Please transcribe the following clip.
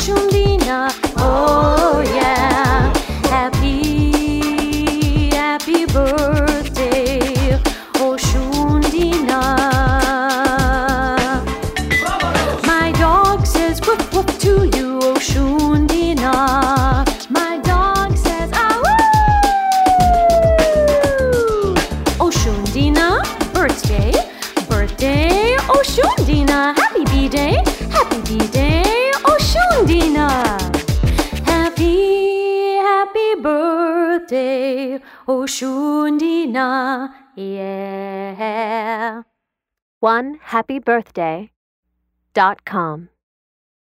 Oshundina, oh yeah. Happy birthday, Oshundina. My dog says woof woof to you, Oshundina. My dog says ah woo. Oshundina, birthday, Oshundina. Happy B-Day, Oshundina. Happy birthday, Oshundina, yeah. OneHappyBirthday.com